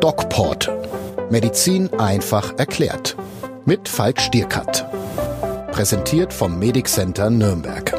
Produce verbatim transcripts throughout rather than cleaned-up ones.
DocPort. Medizin einfach erklärt. Mit Falk Stierkat. Präsentiert vom Medic Center Nürnberg.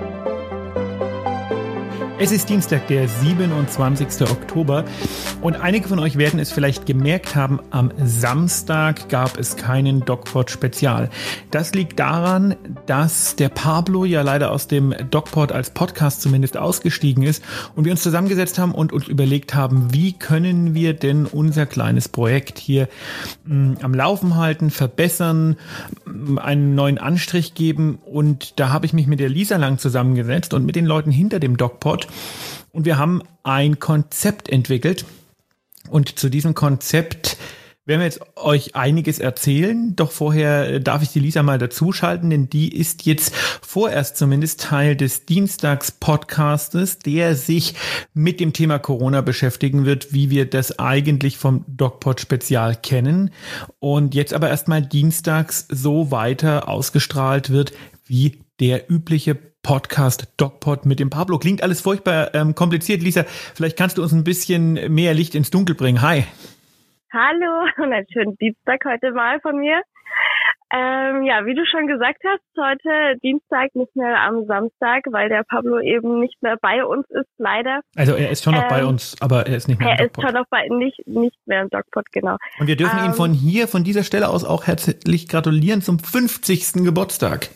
Es ist Dienstag, der siebenundzwanzigster Oktober und einige von euch werden es vielleicht gemerkt haben, am Samstag gab es keinen DocPort Spezial. Das liegt daran, dass der Pablo ja leider aus dem DocPort als Podcast zumindest ausgestiegen ist und wir uns zusammengesetzt haben und uns überlegt haben, wie können wir denn unser kleines Projekt hier mh, am Laufen halten, verbessern, mh, einen neuen Anstrich geben, und da habe ich mich mit der Lisa Lang zusammengesetzt und mit den Leuten hinter dem DocPort. Und wir haben ein Konzept entwickelt, und zu diesem Konzept werden wir jetzt euch einiges erzählen. Doch vorher darf ich die Lisa mal dazuschalten, denn die ist jetzt vorerst zumindest Teil des Dienstags-Podcastes, der sich mit dem Thema Corona beschäftigen wird, wie wir das eigentlich vom DocPort-Spezial kennen, und jetzt aber erstmal dienstags so weiter ausgestrahlt wird wie der übliche Podcast DocPort mit dem Pablo. Klingt alles furchtbar ähm, kompliziert. Lisa, vielleicht kannst du uns ein bisschen mehr Licht ins Dunkel bringen. Hi. Hallo und einen schönen Dienstag heute mal von mir. Ähm, ja, wie du schon gesagt hast, heute Dienstag, nicht mehr am Samstag, weil der Pablo eben nicht mehr bei uns ist, leider. Also er ist schon noch ähm, bei uns, aber er ist nicht mehr im DocPort. Er ist schon noch bei, nicht, nicht mehr im DocPort, genau. Und wir dürfen ähm, ihn von hier, von dieser Stelle aus auch herzlich gratulieren zum fünfzigsten Geburtstag.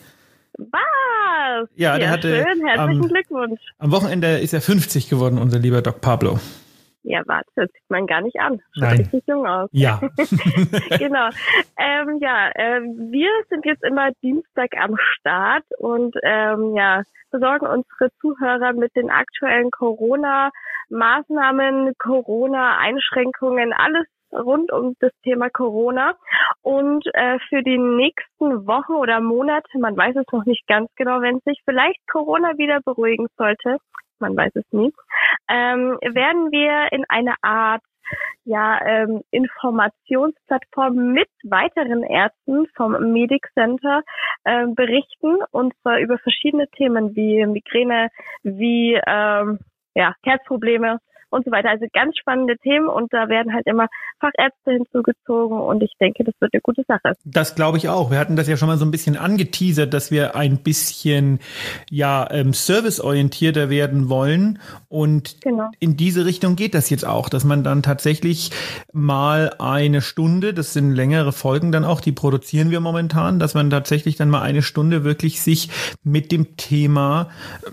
Was? Ja, der ja, hatte schön, herzlichen am, Glückwunsch. Am Wochenende ist er fünfzig geworden, unser lieber Doc Pablo. Ja, warte, das sieht man gar nicht an. Schaut Nein. richtig jung aus. Ja. Genau. Ähm, ja, äh, wir sind jetzt immer Dienstag am Start und ähm, ja, versorgen unsere Zuhörer mit den aktuellen Corona-Maßnahmen, Corona-Einschränkungen, alles rund um das Thema Corona. Und äh, für die nächsten Wochen oder Monate, man weiß es noch nicht ganz genau, wenn sich vielleicht Corona wieder beruhigen sollte, man weiß es nie, ähm, werden wir in einer Art ja ähm, Informationsplattform mit weiteren Ärzten vom Medic Center äh, berichten, und zwar über verschiedene Themen wie Migräne, wie ähm, ja Herzprobleme und so weiter. Also ganz spannende Themen, und da werden halt immer Fachärzte hinzugezogen, und ich denke, das wird eine gute Sache. Das glaube ich auch. Wir hatten das ja schon mal so ein bisschen angeteasert, dass wir ein bisschen ja ähm, serviceorientierter werden wollen, und genau. In diese Richtung geht das jetzt auch, dass man dann tatsächlich mal eine Stunde, das sind längere Folgen dann auch, die produzieren wir momentan, dass man tatsächlich dann mal eine Stunde wirklich sich mit dem Thema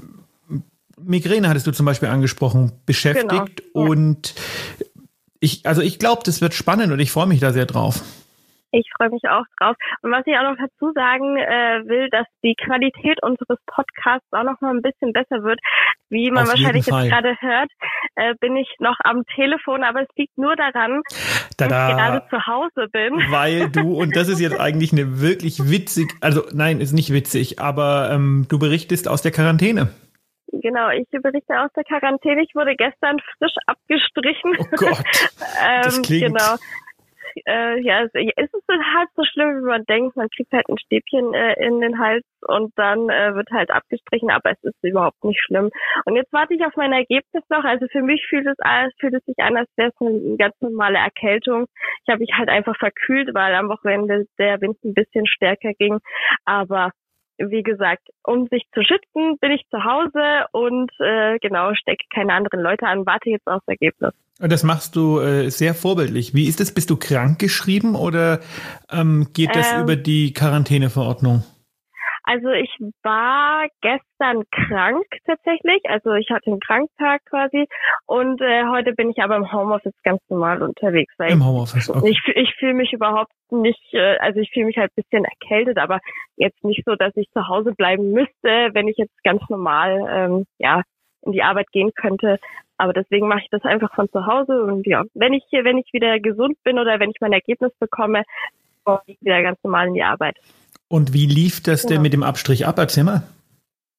Migräne, hattest du zum Beispiel angesprochen, beschäftigt. Genau, ja. Und ich, also ich glaube, das wird spannend, und ich freue mich da sehr drauf. Ich freue mich auch drauf. Und was ich auch noch dazu sagen äh, will, dass die Qualität unseres Podcasts auch noch mal ein bisschen besser wird. Wie man Auf wahrscheinlich jeden Fall. jetzt gerade hört, äh, bin ich noch am Telefon, aber es liegt nur daran, Tada. dass ich gerade zu Hause bin. Weil du, und das ist jetzt eigentlich eine wirklich witzig, also nein, ist nicht witzig, aber ähm, du berichtest aus der Quarantäne. Genau, ich berichte aus der Quarantäne. Ich wurde gestern frisch abgestrichen. Oh Gott, das ähm, klingt... Genau. Äh, ja, es, es ist halt so schlimm, wie man denkt. Man kriegt halt ein Stäbchen äh, in den Hals, und dann äh, wird halt abgestrichen, aber es ist überhaupt nicht schlimm. Und jetzt warte ich auf mein Ergebnis noch. Also für mich fühlt es, fühlt es sich an, als wäre es eine ganz normale Erkältung. Ich habe mich halt einfach verkühlt, weil am Wochenende der Wind ein bisschen stärker ging. Aber wie gesagt, um sich zu schützen, bin ich zu Hause und äh, genau, stecke keine anderen Leute an, warte jetzt aufs Ergebnis. Und das machst du äh, sehr vorbildlich. Wie ist es? Bist du krank geschrieben, oder ähm, geht das ähm, über die Quarantäneverordnung? Also ich war gestern krank tatsächlich, also ich hatte einen Kranktag quasi, und äh, heute bin ich aber im Homeoffice ganz normal unterwegs. Weil Im Homeoffice, okay. Ich, ich fühle mich überhaupt nicht, äh, also ich fühle mich halt ein bisschen erkältet, aber jetzt nicht so, dass ich zu Hause bleiben müsste, wenn ich jetzt ganz normal ähm, ja in die Arbeit gehen könnte. Aber deswegen mache ich das einfach von zu Hause, und ja, wenn ich wenn ich wieder gesund bin oder wenn ich mein Ergebnis bekomme, komme ich wieder ganz normal in die Arbeit. Und wie lief das denn genau. mit dem Abstrich ab? Erzähl mal.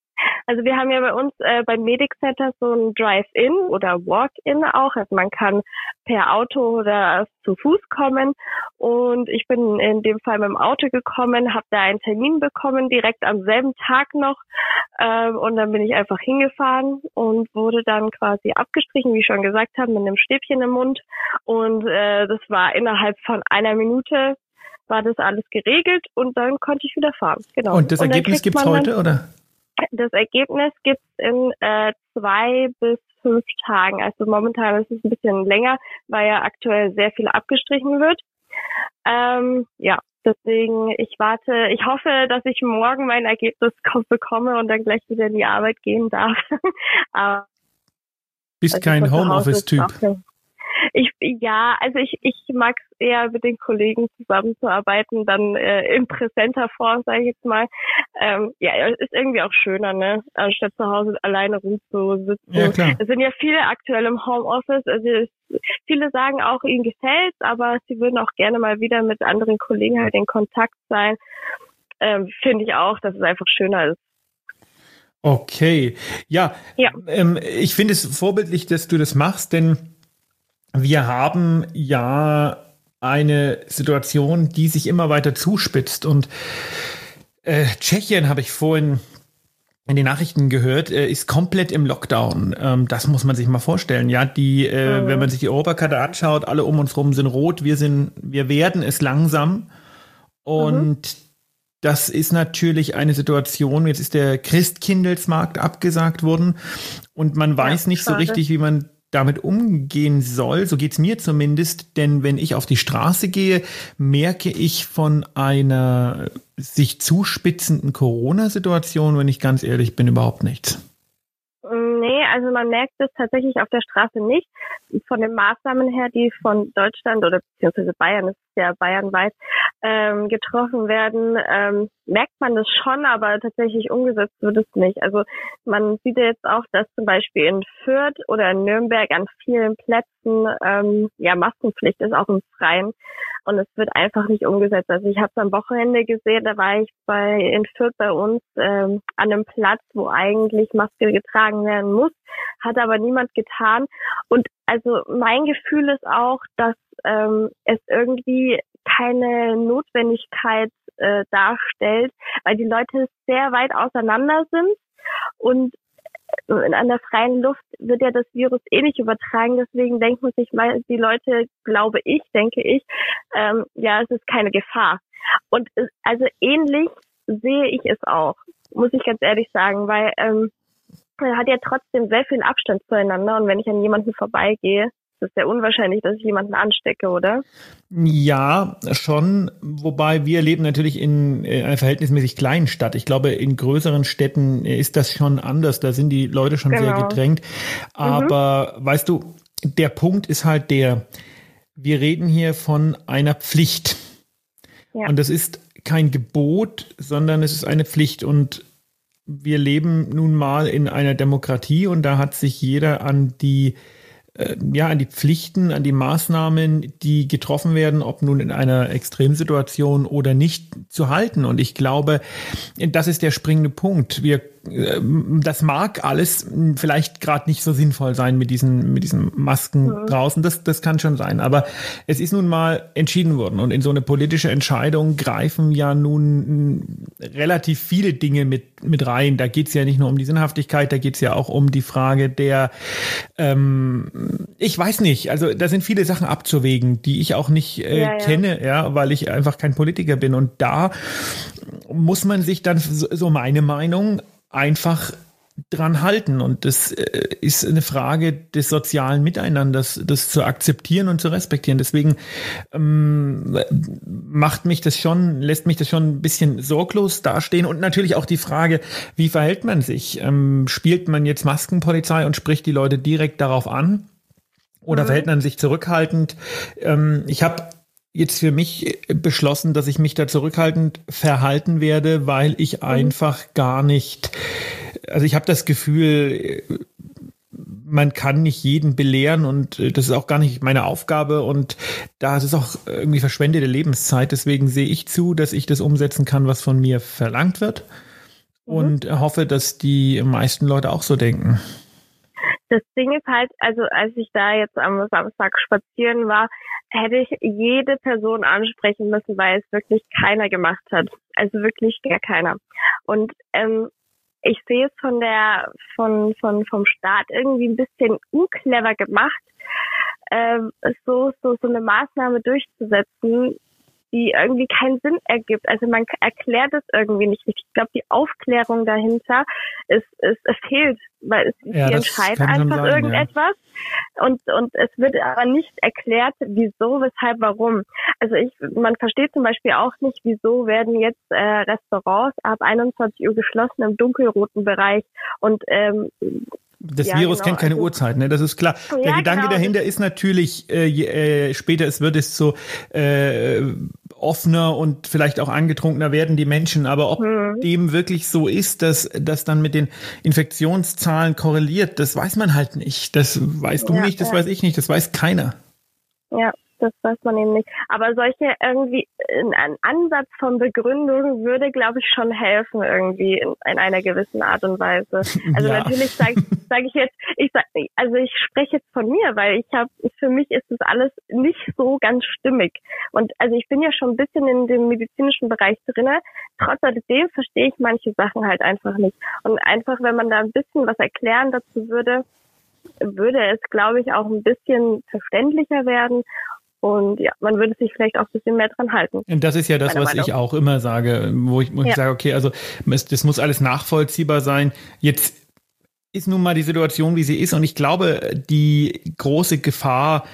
Also wir haben ja bei uns äh, beim Medic Center so ein Drive-In oder Walk-In auch. Also man kann per Auto oder zu Fuß kommen. Und ich bin in dem Fall mit dem Auto gekommen, habe da einen Termin bekommen, direkt am selben Tag noch. Ähm, und dann bin ich einfach hingefahren und wurde dann quasi abgestrichen, wie ich schon gesagt habe, mit einem Stäbchen im Mund. Und äh, das war innerhalb von einer Minute war das alles geregelt und dann konnte ich wieder fahren. Genau. Und das und Ergebnis gibt es heute, oder? Das Ergebnis gibt es in äh, zwei bis fünf Tagen. Also momentan ist es ein bisschen länger, weil ja aktuell sehr viel abgestrichen wird. Ähm, ja, deswegen, ich warte, ich hoffe, dass ich morgen mein Ergebnis bekomme und dann gleich wieder in die Arbeit gehen darf. Aber bist also kein Homeoffice-Typ. Ich, ja, also ich, ich mag es eher mit den Kollegen zusammenzuarbeiten, dann äh, in präsenter Form, sage ich jetzt mal. Ähm, ja, ist irgendwie auch schöner, ne, anstatt zu Hause alleine rumzusitzen. Ja, klar. Es sind ja viele aktuell im Homeoffice, also es, viele sagen auch, ihnen gefällt's, aber sie würden auch gerne mal wieder mit anderen Kollegen halt in Kontakt sein. Ähm, finde ich auch, dass es einfach schöner ist. Okay, ja, ja. Ähm, ich finde es vorbildlich, dass du das machst, denn wir haben ja eine Situation, die sich immer weiter zuspitzt. Und äh, Tschechien, habe ich vorhin in den Nachrichten gehört, äh, ist komplett im Lockdown. Ähm, das muss man sich mal vorstellen. Ja, die, äh, mhm. wenn man sich die Europakarte anschaut, alle um uns rum sind rot. Wir sind, wir werden es langsam. Und mhm. das ist natürlich eine Situation. Jetzt ist der Christkindlesmarkt abgesagt worden und man weiß ja, nicht schade. so richtig, wie man damit umgehen soll, so geht's mir zumindest, denn wenn ich auf die Straße gehe, merke ich von einer sich zuspitzenden Corona-Situation, wenn ich ganz ehrlich bin, überhaupt nichts. Nee, also man merkt es tatsächlich auf der Straße nicht. Von den Maßnahmen her, die von Deutschland oder beziehungsweise Bayern, das ist ja bayernweit, ähm, getroffen werden, ähm, merkt man das schon, aber tatsächlich umgesetzt wird es nicht. Also man sieht ja jetzt auch, dass zum Beispiel in Fürth oder in Nürnberg an vielen Plätzen ähm, ja Maskenpflicht ist, auch im Freien. Und es wird einfach nicht umgesetzt. Also ich habe es am Wochenende gesehen, da war ich bei in Fürth bei uns ähm, an einem Platz, wo eigentlich Maske getragen werden muss, hat aber niemand getan. Und also mein Gefühl ist auch, dass ähm, es irgendwie keine Notwendigkeit äh, darstellt, weil die Leute sehr weit auseinander sind und in einer freien Luft wird ja das Virus eh nicht übertragen, deswegen denken sich mal die Leute, glaube ich, denke ich, ähm, ja, es ist keine Gefahr. Und es, also ähnlich sehe ich es auch, muss ich ganz ehrlich sagen, weil ähm, man hat ja trotzdem sehr viel Abstand zueinander und wenn ich an jemanden vorbeigehe, ist es sehr unwahrscheinlich, dass ich jemanden anstecke, oder? Ja, schon. Wobei wir leben natürlich in einer verhältnismäßig kleinen Stadt. Ich glaube, in größeren Städten ist das schon anders. Da sind die Leute schon genau. sehr gedrängt. Aber mhm. weißt du, der Punkt ist halt der, wir reden hier von einer Pflicht. Ja. Und das ist kein Gebot, sondern es ist eine Pflicht. Und wir leben nun mal in einer Demokratie und da hat sich jeder an die ja, an die Pflichten, an die Maßnahmen, die getroffen werden, ob nun in einer Extremsituation oder nicht, zu halten. Und ich glaube, das ist der springende Punkt. Wir, das mag alles vielleicht gerade nicht so sinnvoll sein mit diesen, mit diesen Masken mhm. draußen. Das, das kann schon sein. Aber es ist nun mal entschieden worden. Und in so eine politische Entscheidung greifen ja nun relativ viele Dinge mit, mit rein. Da geht es ja nicht nur um die Sinnhaftigkeit, da geht es ja auch um die Frage der, ähm, ich weiß nicht, also da sind viele Sachen abzuwägen, die ich auch nicht äh, ja, ja. kenne, ja, weil ich einfach kein Politiker bin. Und da muss man sich dann, so meine Meinung, einfach dran halten. Und das äh, ist eine Frage des sozialen Miteinanders, das zu akzeptieren und zu respektieren. Deswegen ähm, macht mich das schon, lässt mich das schon ein bisschen sorglos dastehen. Und natürlich auch die Frage, wie verhält man sich? Ähm, spielt man jetzt Maskenpolizei und spricht die Leute direkt darauf an? Oder mhm. verhält man sich zurückhaltend? Ähm, ich habe jetzt für mich beschlossen, dass ich mich da zurückhaltend verhalten werde, weil ich mhm. einfach gar nicht, also ich habe das Gefühl, man kann nicht jeden belehren und das ist auch gar nicht meine Aufgabe und da ist es auch irgendwie verschwendete Lebenszeit. Deswegen sehe ich zu, dass ich das umsetzen kann, was von mir verlangt wird. und mhm. hoffe, dass die meisten Leute auch so denken. Das Ding ist halt, also als ich da jetzt am Samstag spazieren war, hätte ich jede Person ansprechen müssen, weil es wirklich keiner gemacht hat. Also wirklich gar keiner. Und ähm, ich sehe es von der von von vom Staat irgendwie ein bisschen unclever gemacht, ähm, so so so eine Maßnahme durchzusetzen, die irgendwie keinen Sinn ergibt. Also man erklärt es irgendwie nicht richtig. Ich glaube, die Aufklärung dahinter ist, ist, es fehlt, weil es ja, die entscheiden einfach sein, irgendetwas ja. und und es wird aber nicht erklärt, wieso, weshalb, warum. Also ich, man versteht zum Beispiel auch nicht, wieso werden jetzt äh, Restaurants ab einundzwanzig Uhr geschlossen im dunkelroten Bereich und ähm, Das ja, Virus genau. kennt keine also, Uhrzeit, ne? Das ist klar. Der ja, Gedanke genau. dahinter ist natürlich, äh, je äh, später es wird, es so äh, offener und vielleicht auch angetrunkener werden die Menschen. Aber ob hm. dem wirklich so ist, dass das dann mit den Infektionszahlen korreliert, das weiß man halt nicht. Das weißt du ja, nicht, das ja. weiß ich nicht, das weiß keiner. Ja. Das weiß man eben nicht. Aber solche irgendwie, ein Ansatz von Begründung würde, glaube ich, schon helfen irgendwie in, in einer gewissen Art und Weise. Also ja. natürlich sage sag ich jetzt, ich sag, also ich spreche jetzt von mir, weil ich habe, für mich ist das alles nicht so ganz stimmig. Und also ich bin ja schon ein bisschen in dem medizinischen Bereich drinne. Trotz alledem verstehe ich manche Sachen halt einfach nicht. Und einfach, wenn man da ein bisschen was erklären dazu würde, würde es, glaube ich, auch ein bisschen verständlicher werden. Und ja, man würde sich vielleicht auch ein bisschen mehr dran halten. Und das ist ja das, was Meinung. ich auch immer sage, wo ich, wo ja. ich sage, okay, also das muss alles nachvollziehbar sein. Jetzt ist nun mal die Situation, wie sie ist. Und ich glaube, die große Gefahr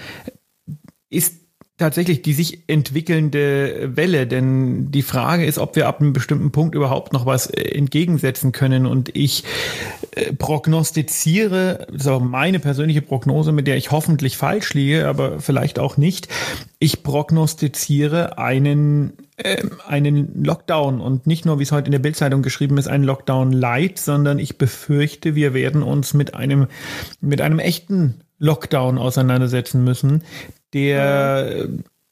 ist tatsächlich die sich entwickelnde Welle, denn die Frage ist, ob wir ab einem bestimmten Punkt überhaupt noch was entgegensetzen können. Und ich äh, prognostiziere, das ist auch meine persönliche Prognose, mit der ich hoffentlich falsch liege, aber vielleicht auch nicht. Ich prognostiziere einen äh, einen Lockdown und nicht nur, wie es heute in der Bildzeitung geschrieben ist, einen Lockdown light, sondern ich befürchte, wir werden uns mit einem mit einem echten Lockdown auseinandersetzen müssen, der,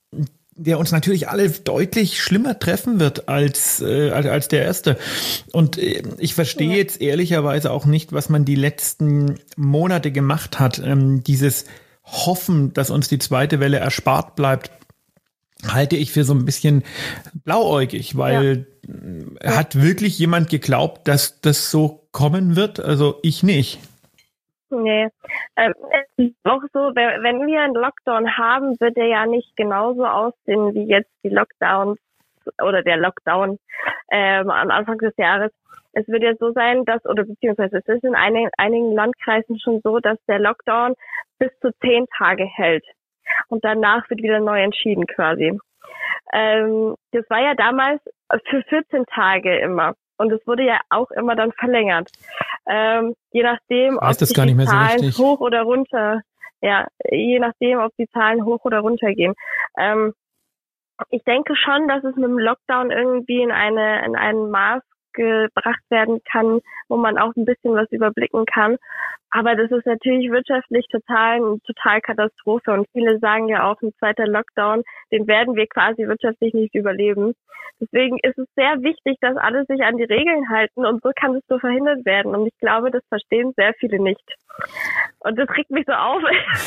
der uns natürlich alle deutlich schlimmer treffen wird als, äh, als, als der erste. Und äh, ich verstehe ja. jetzt ehrlicherweise auch nicht, was man die letzten Monate gemacht hat. Ähm, dieses Hoffen, dass uns die zweite Welle erspart bleibt, halte ich für so ein bisschen blauäugig, weil ja. hat wirklich jemand geglaubt, dass das so kommen wird? Also ich nicht. Nee, ähm, es ist auch so, wenn wir einen Lockdown haben, wird er ja nicht genauso aussehen wie jetzt die Lockdowns oder der Lockdown ähm, am Anfang des Jahres. Es wird ja so sein, dass, oder beziehungsweise es ist in einigen, einigen Landkreisen schon so, dass der Lockdown bis zu zehn Tage hält. Und danach wird wieder neu entschieden quasi. Ähm, das war ja damals für vierzehn Tage immer. Und es wurde ja auch immer dann verlängert. Ähm, je nachdem, ob sich die Zahlen so hoch oder runter, ja, je nachdem, ob die Zahlen hoch oder runter gehen. Ähm, ich denke schon, dass es mit dem Lockdown irgendwie in eine, in ein Maß gebracht werden kann, wo man auch ein bisschen was überblicken kann. Aber das ist natürlich wirtschaftlich total, eine total Katastrophe. Und viele sagen ja auch, ein zweiter Lockdown, den werden wir quasi wirtschaftlich nicht überleben. Deswegen ist es sehr wichtig, dass alle sich an die Regeln halten und so kann es so verhindert werden. Und ich glaube, das verstehen sehr viele nicht. Und das regt mich so auf,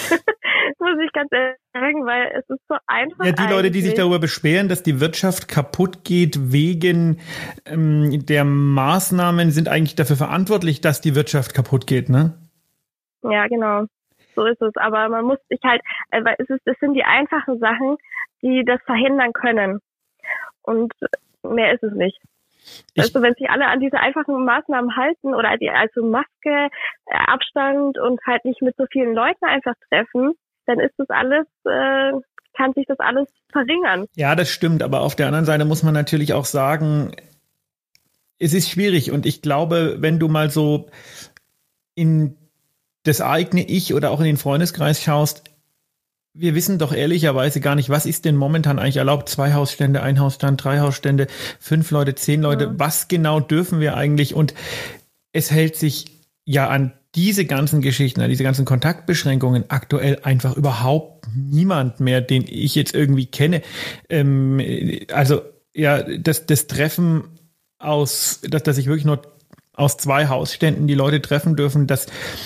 muss ich ganz ehrlich sagen, weil es ist so einfach. Ja, die eigentlich. Leute, die sich darüber beschweren, dass die Wirtschaft kaputt geht wegen ähm, der Maßnahmen, sind eigentlich dafür verantwortlich, dass die Wirtschaft kaputt geht, ne? Ja, genau. So ist es. Aber man muss sich halt, weil es ist, es sind die einfachen Sachen, die das verhindern können. Und mehr ist es nicht. Ich also wenn sich alle an diese einfachen Maßnahmen halten oder die, also Maske, Abstand und halt nicht mit so vielen Leuten einfach treffen, dann ist das alles, äh, kann sich das alles verringern. Ja, das stimmt. Aber auf der anderen Seite muss man natürlich auch sagen, es ist schwierig. Und ich glaube, wenn du mal so in das eigene Ich oder auch in den Freundeskreis schaust, wir wissen doch ehrlicherweise gar nicht, was ist denn momentan eigentlich erlaubt? Zwei Hausstände, ein Hausstand, drei Hausstände, fünf Leute, zehn Leute. Ja. Was genau dürfen wir eigentlich? Und es hält sich ja an diese ganzen Geschichten, an diese ganzen Kontaktbeschränkungen aktuell einfach überhaupt niemand mehr, den ich jetzt irgendwie kenne. Ähm, also ja, das, das Treffen aus, dass, dass ich wirklich nur aus zwei Hausständen die Leute treffen dürfen, das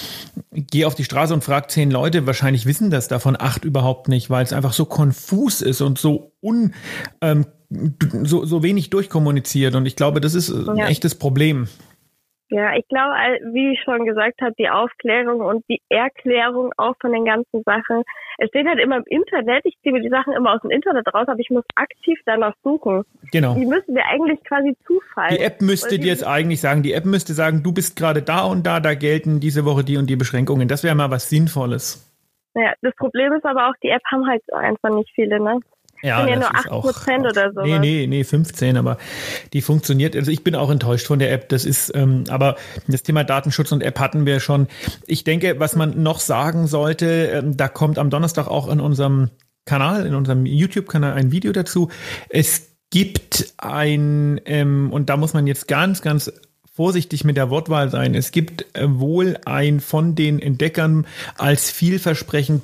geh auf die Straße und frag zehn Leute, wahrscheinlich wissen das davon acht überhaupt nicht, weil es einfach so konfus ist und so un, ähm, so, so wenig durchkommuniziert. Und ich glaube, das ist ein ja. echtes Problem. Ja, ich glaube, wie ich schon gesagt habe, die Aufklärung und die Erklärung auch von den ganzen Sachen. Es steht halt immer im Internet, ich ziehe mir die Sachen immer aus dem Internet raus, aber ich muss aktiv danach suchen. Genau. Die müssen mir eigentlich quasi zufallen. Die App müsste dir jetzt eigentlich sagen, die App müsste sagen, du bist gerade da und da, da gelten diese Woche die und die Beschränkungen. Das wäre mal was Sinnvolles. Ja, das Problem ist aber auch, die App haben halt einfach nicht viele, ne? Ja, sind ja das nur acht Prozent oder so. Nee, nee, nee, fünfzehn, aber die funktioniert. Also ich bin auch enttäuscht von der App. Das ist, ähm, aber das Thema Datenschutz und App hatten wir schon. Ich denke, was man noch sagen sollte, ähm, da kommt am Donnerstag auch in unserem Kanal, in unserem YouTube-Kanal ein Video dazu. Es gibt ein, ähm, und da muss man jetzt ganz, ganz vorsichtig mit der Wortwahl sein. Es gibt äh, wohl ein von den Entdeckern als vielversprechend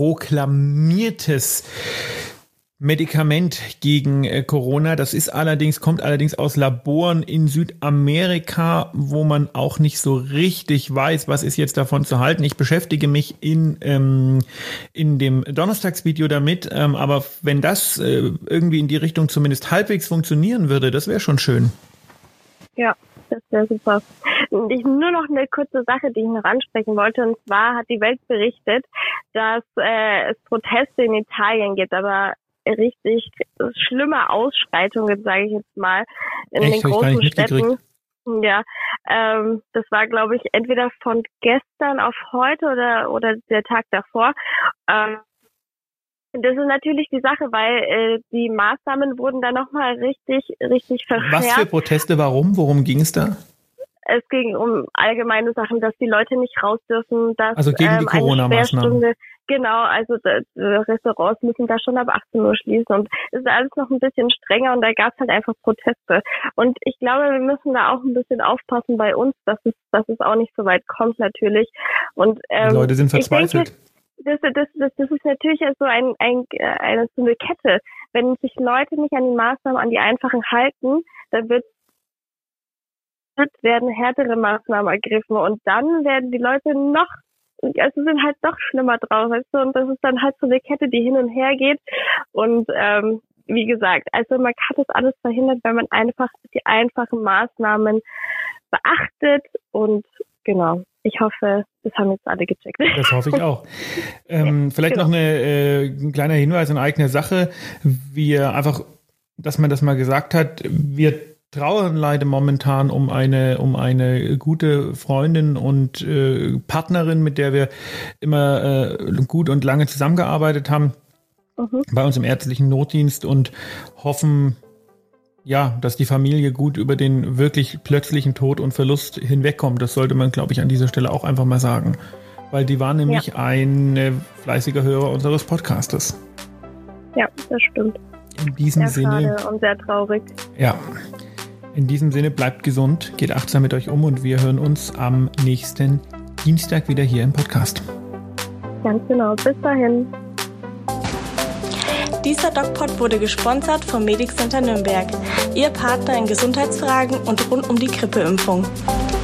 proklamiertes Medikament gegen äh, Corona. Das ist allerdings, kommt allerdings aus Laboren in Südamerika, wo man auch nicht so richtig weiß, was ist jetzt davon zu halten. Ich beschäftige mich in, ähm, in dem Donnerstagsvideo damit, ähm, aber wenn das äh, irgendwie in die Richtung zumindest halbwegs funktionieren würde, das wäre schon schön. Ja, das wäre super. Und ich nur noch eine kurze Sache, die ich noch ansprechen wollte, und zwar hat die Welt berichtet, dass äh, es Proteste in Italien gibt, aber richtig schlimme Ausschreitungen, sage ich jetzt mal, in Echt? den großen Städten. Ja, ähm, das war, glaube ich, entweder von gestern auf heute oder oder der Tag davor. Ähm, das ist natürlich die Sache, weil äh, die Maßnahmen wurden dann nochmal richtig, richtig verschärft. Was für Proteste, warum? Worum ging es da? Es ging um allgemeine Sachen, dass die Leute nicht raus dürfen, dass also gegen die ähm, Corona-Maßnahmen. Genau, also die Restaurants müssen da schon ab achtzehn Uhr schließen und es ist alles noch ein bisschen strenger und da gab es halt einfach Proteste. Und ich glaube, wir müssen da auch ein bisschen aufpassen bei uns, dass es, dass es auch nicht so weit kommt natürlich. Und ähm, die Leute sind verzweifelt. Ich denke, das, das, das, das ist natürlich so ein, ein, eine, so eine Kette. Wenn sich Leute nicht an die Maßnahmen, an die einfachen halten, dann wird werden härtere Maßnahmen ergriffen und dann werden die Leute noch, also sind halt noch schlimmer drauf, weißt du, und das ist dann halt so eine Kette, die hin und her geht und ähm, wie gesagt, also man kann das alles verhindern, wenn man einfach die einfachen Maßnahmen beachtet und genau, ich hoffe, das haben jetzt alle gecheckt. Das hoffe ich auch. ähm, vielleicht genau. noch eine, äh, ein kleiner Hinweis in eigener Sache, wir einfach, dass man das mal gesagt hat, wir trauern leider momentan um eine um eine gute Freundin und äh, Partnerin, mit der wir immer äh, gut und lange zusammengearbeitet haben, mhm. bei uns im ärztlichen Notdienst und hoffen, ja, dass die Familie gut über den wirklich plötzlichen Tod und Verlust hinwegkommt. Das sollte man, glaube ich, an dieser Stelle auch einfach mal sagen, weil die war nämlich ja. ein äh, fleißiger Hörer unseres Podcastes. Ja, das stimmt. In diesem sehr Sinne. Schade und sehr traurig. Ja. In diesem Sinne, bleibt gesund, geht achtsam mit euch um und wir hören uns am nächsten Dienstag wieder hier im Podcast. Ganz genau, bis dahin. Dieser DocPod wurde gesponsert vom Medic Center Nürnberg, Ihr Partner in Gesundheitsfragen und rund um die Grippeimpfung.